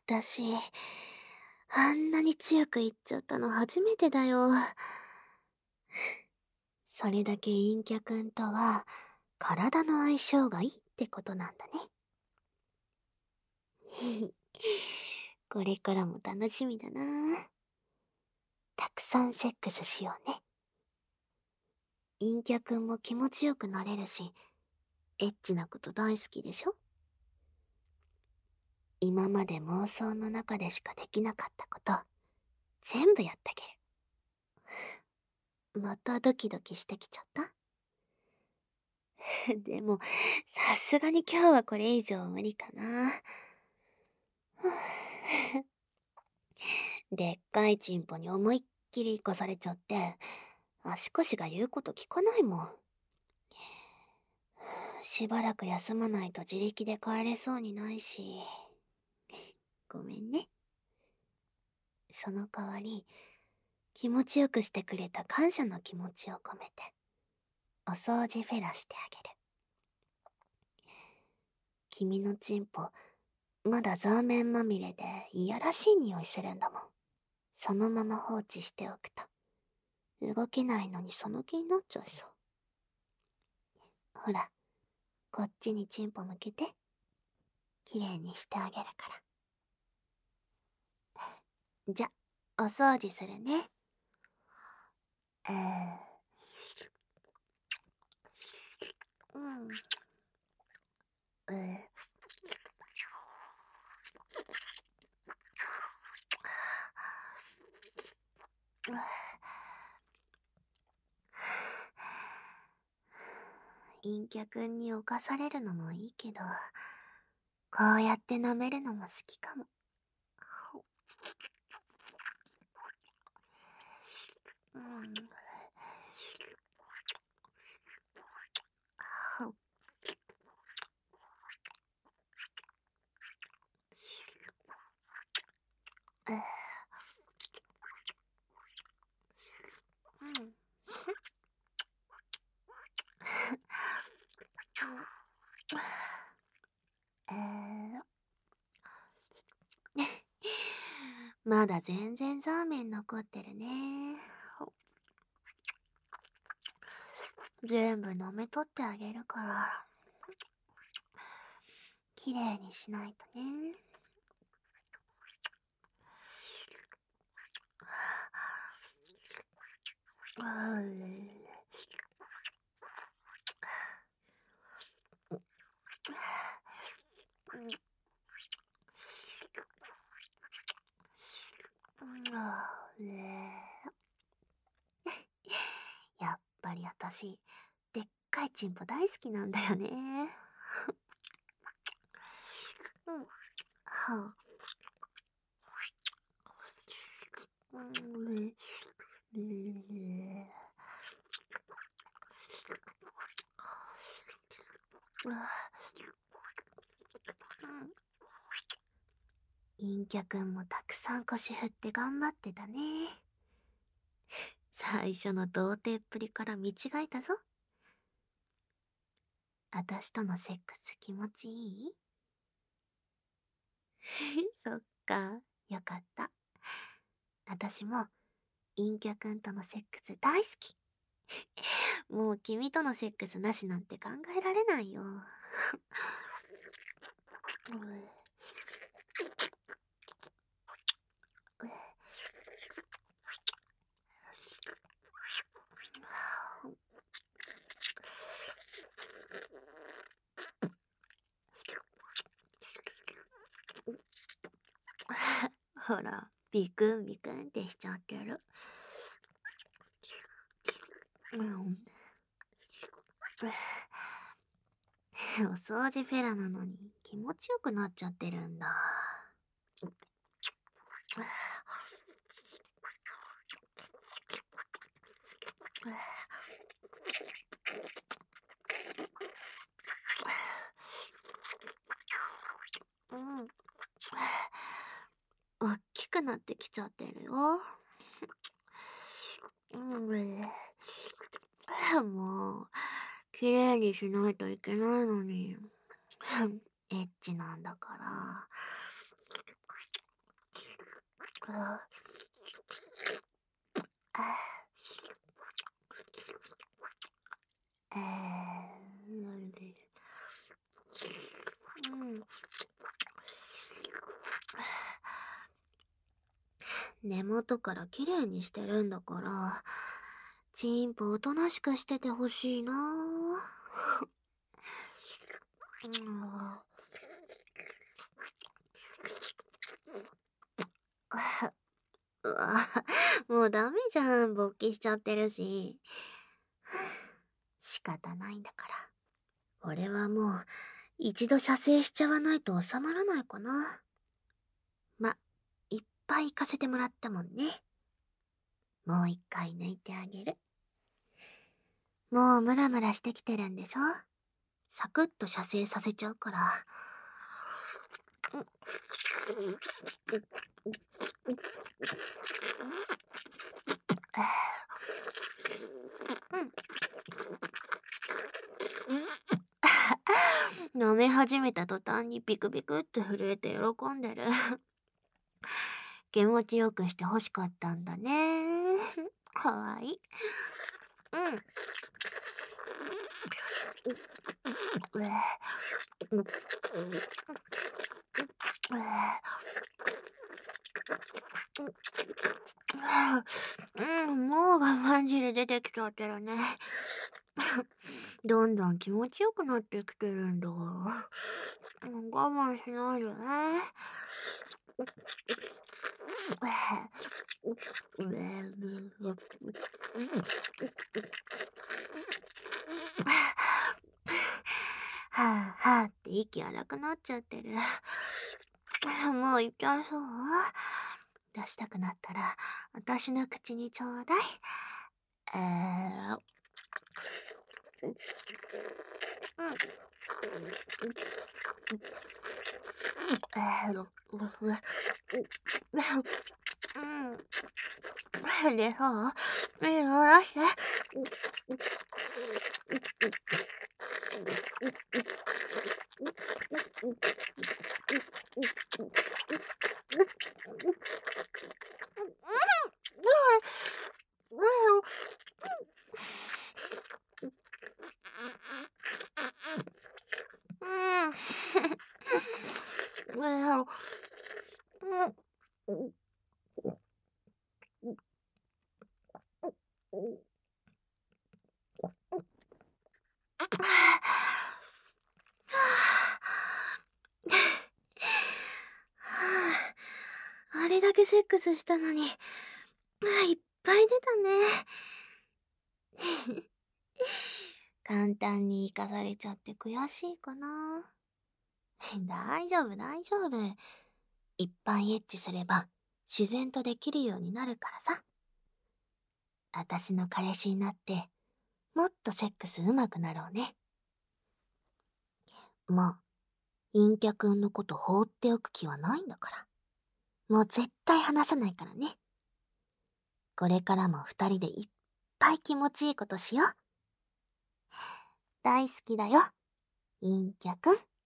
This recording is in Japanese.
私、あんなに強く言っちゃったの初めてだよ。それだけ陰キャくんとは、体の相性がいいってことなんだね。これからも楽しみだな。たくさんセックスしようね。陰キャくんも気持ちよくなれるし、エッチなこと大好きでしょ？今まで妄想の中でしかできなかったこと、全部やってあげる。またドキドキしてきちゃった？でも、さすがに今日はこれ以上無理かな。でっかいチンポに思いっきり生かされちゃって、足腰が言うこと聞かないもん。しばらく休まないと自力で帰れそうにないし。ごめんね。その代わり、気持ちよくしてくれた感謝の気持ちを込めて、お掃除フェラしてあげる。君のチンポ、まだザーメンまみれでいやらしい匂いするんだもん。そのまま放置しておくと、動けないのにその気になっちゃいそう。ほら、こっちにチンポ向けて、きれいにしてあげるから。じゃ、お掃除するね。うん。陰キャくんに侵されるのもいいけど、こうやって舐めるのも好きかも。うん。うん。えー、まだ全然ザーメン残ってるね。全部飲み取ってあげるから、きれいにしないとね。やっぱり私、でっかいチンポ大好きなんだよね。うん。はあ、陰キャくんもたくさん腰振って頑張ってたね。最初の童貞っぷりから見違えたぞ。あたしとのセックス気持ちいい？そっか、よかった。あたしも陰キャくんとのセックス大好き。もう君とのセックスなしなんて考えられないよ。ほら、ビクンビクンってしちゃってる。うん。お掃除フェラなのに気持ちよくなっちゃってるんだ。うん。おっきくなってきちゃってるよ。うん。もう、綺麗にしないといけないのに。エッチなんだから。 根元からきれいにしてるんだから、チンポおとなしくしててほしいなうわ、もうダメじゃん、勃起しちゃってるし。仕方ないんだから。これはもう、一度射精しちゃわないと収まらないかな。ま、いっぱい行かせてもらったもんね。もう一回抜いてあげる。もうムラムラしてきてるんでしょ？サクッと射精させちゃうから。舐め始めた途端にビクビクって震えて喜んでる。気持ちよくして欲しかったんだね。かわいい。もう我慢汁出てきちゃってるね。どんどん気持ちよくなってきてるんだ。我慢しないでね。はぁはぁって息荒くなっちゃってる。もう行っちゃいそう？出したくなったら、私の口にちょうだい。でさ、いいよ、出して。あれだけセックスしたのに、いっぱい出たね。簡単に生かされちゃって悔しいかな。大丈夫、大丈夫。いっぱいエッチすれば自然とできるようになるからさ。私の彼氏になって、もっとセックス上手くなろうね。まあ、陰キャくんのこと放っておく気はないんだから。もう絶対話さないからね。これからも二人でいっぱい気持ちいいことしよう。大好きだよ、陰キャくん。